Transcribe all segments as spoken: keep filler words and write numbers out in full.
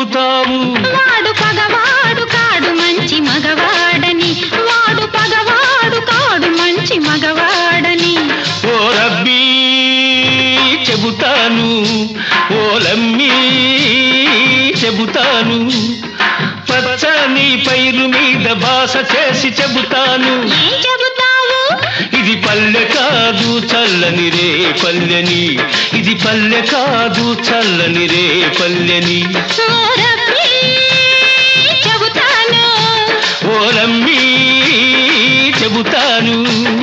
చెబుతావు? వాడు పగవాడు కాడు మంచి మగవాడని, వాడు పగవాడు కాడు మంచి మగవాడని. ఓ రబ్బీ చెబుతాను, ఓలమ్మీ చెబుతాను, పచ్చని పైరు మీద భాష చేసి చెబుతాను. ఏం చెబుతావు? ఇది పల్లె కాదు చల్లని రే పల్లెని, ఇది పల్లె కాదు చల్లని రే పల్లెని. ఓ రబ్బీ చెబుతాను, ఓలమ్మీ చెబుతాను.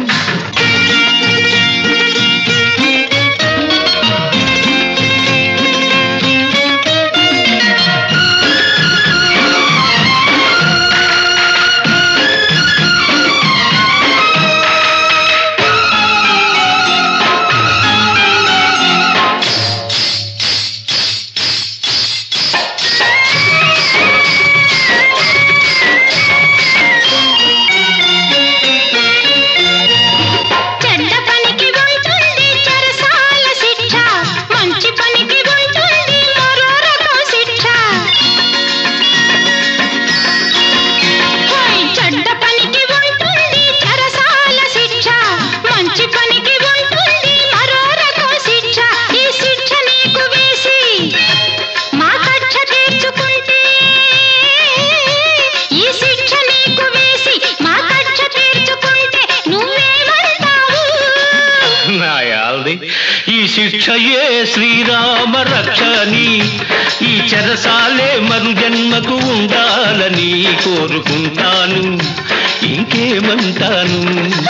ఈ శిక్షయే శ్రీరామ రక్షని, ఈ చెరసాలే మరు జన్మకు ఉండాలని కోరుకుంటాను. ఇంకేమంటాను?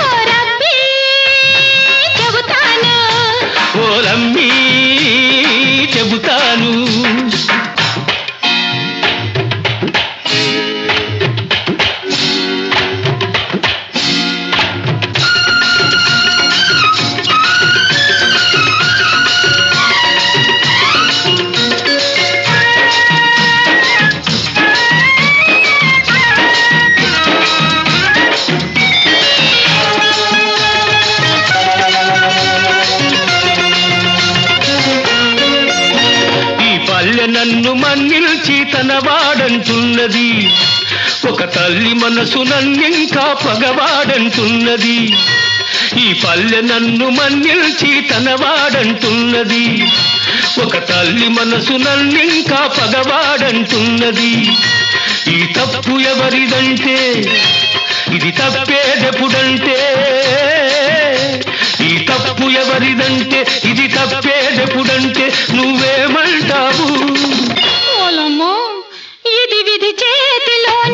ఓలమ్మీ చెబుతాను. నన్ను మన్నిల్చి తన వాడంటున్నది, ఒక తల్లి మనసు నన్నింకా పగవాడంటున్నది. ఈ పల్లె నన్ను మన్నిల్చి తన వాడంటున్నది, ఒక తల్లి మనసు నన్నింకా పగవాడంటున్నది. ఈ తప్పు ఎవరిదంటే ఇది తప్పేదెప్పుడంటే, ఈ తప్పు ఎవరిదంటే ఇది తప్పేదెప్పుడంటే నువ్వేమంటావు? ఇది విధి చేతిలో